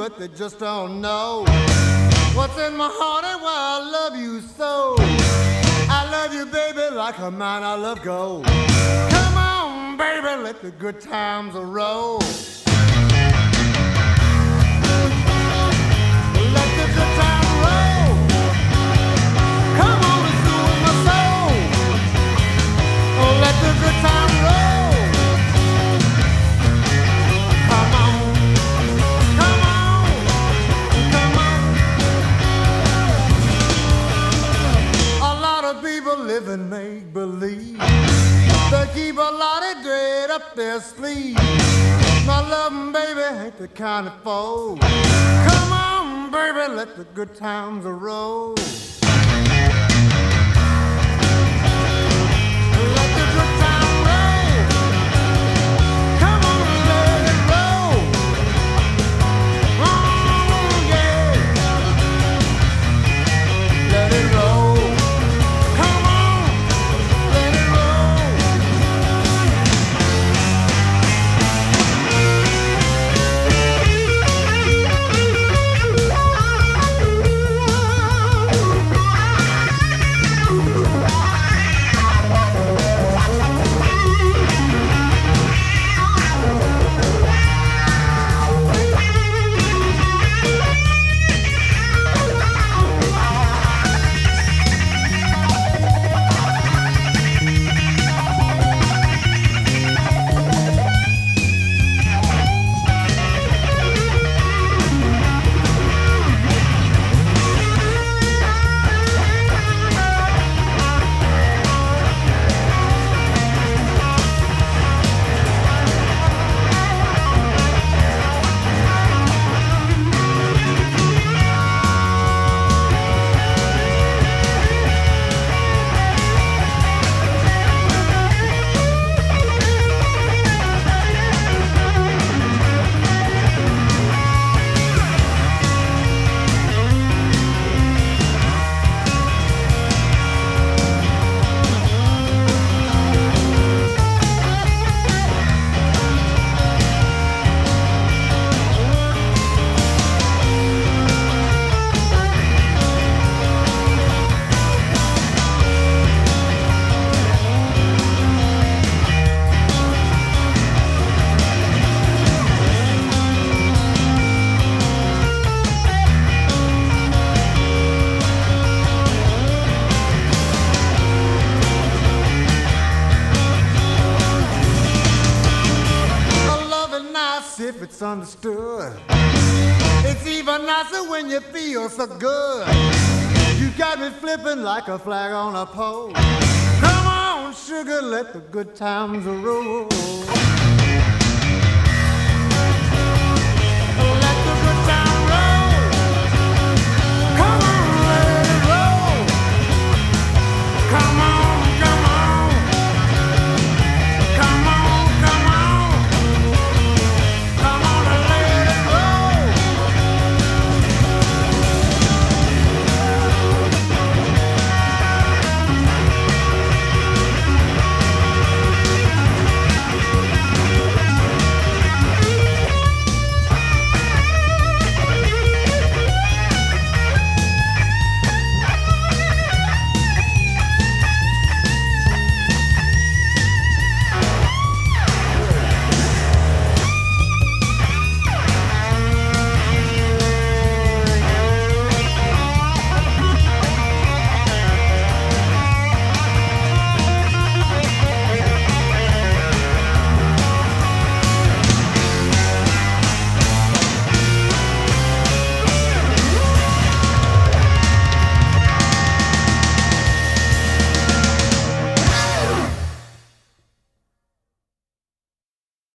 but they just don't know what's in my heart and why I love you so. I love you, baby, like a man I love gold. Come on, baby, let the good times roll. Let the good times roll. Come on and soothe my soul. Oh, let the good times roll. Come on, come on, come on. A lot of people live in make-believe. They keep a lot of dread up their sleeve. My loving baby ain't the kind of fool. Come on, baby, let the good times roll. Let the good times roll. Come on and let it roll. Oh, yeah. Let it roll. Come on, let it roll. If it's understood, it's even nicer when you feel so good. You got me flipping like a flag on a pole. Come on, sugar, let the good times roll.